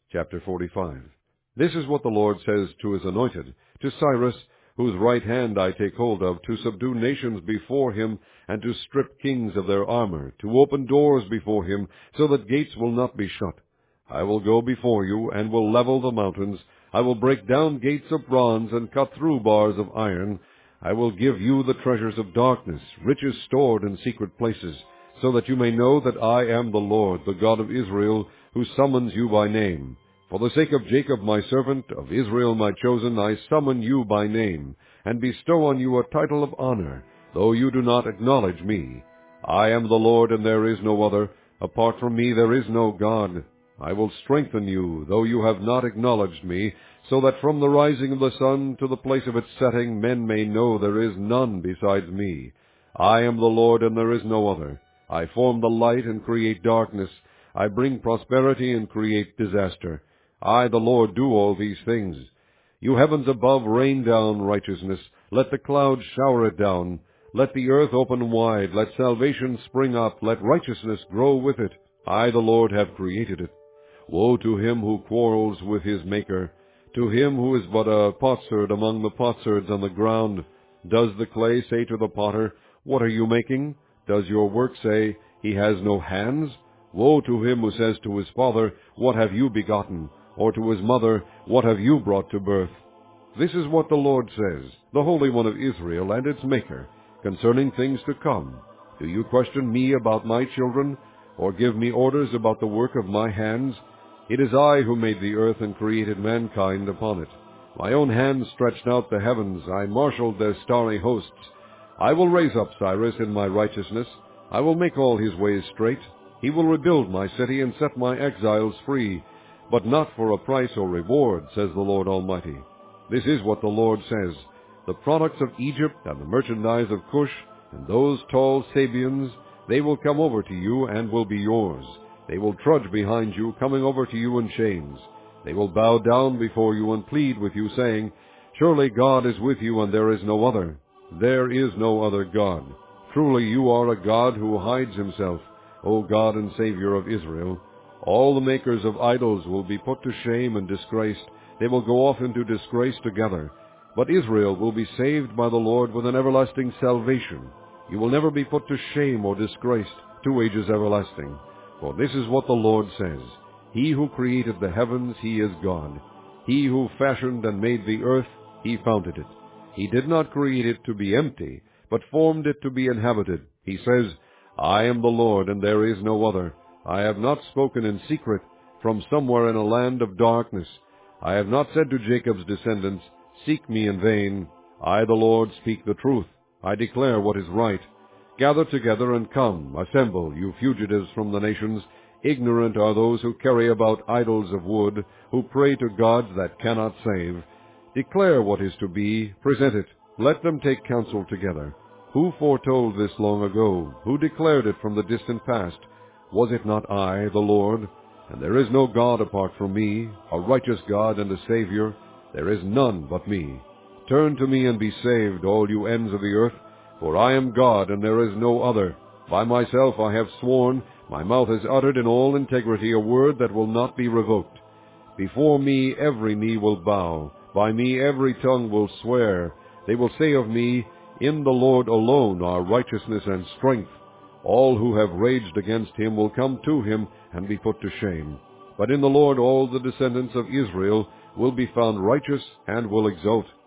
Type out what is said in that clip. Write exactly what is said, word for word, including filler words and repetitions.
Chapter forty-five. This is what the Lord says to his anointed, to Cyrus, whose right hand I take hold of, to subdue nations before him, and to strip kings of their armor, to open doors before him, so that gates will not be shut. I will go before you, and will level the mountains. I will break down gates of bronze, and cut through bars of iron. I will give you the treasures of darkness, riches stored in secret places, so that you may know that I am the Lord, the God of Israel, who summons you by name. For the sake of Jacob my servant, of Israel my chosen, I summon you by name, and bestow on you a title of honor, though you do not acknowledge me. I am the Lord, and there is no other. Apart from me there is no God. I will strengthen you, though you have not acknowledged me, so that from the rising of the sun to the place of its setting men may know there is none besides me. I am the Lord, and there is no other. I form the light and create darkness. I bring prosperity and create disaster. I, the Lord, do all these things. You heavens above, rain down righteousness. Let the clouds shower it down. Let the earth open wide. Let salvation spring up. Let righteousness grow with it. I, the Lord, have created it. Woe to him who quarrels with his Maker, to him who is but a potsherd among the potsherds on the ground. Does the clay say to the potter, What are you making? Does your work say, He has no hands? Woe to him who says to his father, What have you begotten? Or to his mother, What have you brought to birth? This is what the Lord says, the Holy One of Israel and its Maker, concerning things to come. Do you question me about my children, or give me orders about the work of my hands? It is I who made the earth and created mankind upon it. My own hand stretched out the heavens. I marshaled their starry hosts. I will raise up Cyrus in my righteousness. I will make all his ways straight. He will rebuild my city and set my exiles free, but not for a price or reward, says the Lord Almighty. This is what the Lord says. The products of Egypt and the merchandise of Cush and those tall Sabians, they will come over to you and will be yours. They will trudge behind you, coming over to you in chains. They will bow down before you and plead with you, saying, Surely God is with you, and there is no other. There is no other God. Truly you are a God who hides himself, O God and Savior of Israel. All the makers of idols will be put to shame and disgraced. They will go off into disgrace together. But Israel will be saved by the Lord with an everlasting salvation. You will never be put to shame or disgraced to ages everlasting. For this is what the Lord says. He who created the heavens, he is God. He who fashioned and made the earth, he founded it. He did not create it to be empty, but formed it to be inhabited. He says, I am the Lord, and there is no other. I have not spoken in secret from somewhere in a land of darkness. I have not said to Jacob's descendants, Seek me in vain. I, the Lord, speak the truth. I declare what is right. Gather together and come, assemble, you fugitives from the nations. Ignorant are those who carry about idols of wood, who pray to gods that cannot save. Declare what is to be, present it. Let them take counsel together. Who foretold this long ago? Who declared it from the distant past? Was it not I, the Lord? And there is no God apart from me, a righteous God and a Savior. There is none but me. Turn to me and be saved, all you ends of the earth, for I am God, and there is no other. By myself I have sworn, my mouth has uttered in all integrity a word that will not be revoked. Before me every knee will bow, by me every tongue will swear. They will say of me, In the Lord alone are righteousness and strength. All who have raged against him will come to him and be put to shame. But in the Lord all the descendants of Israel will be found righteous and will exult.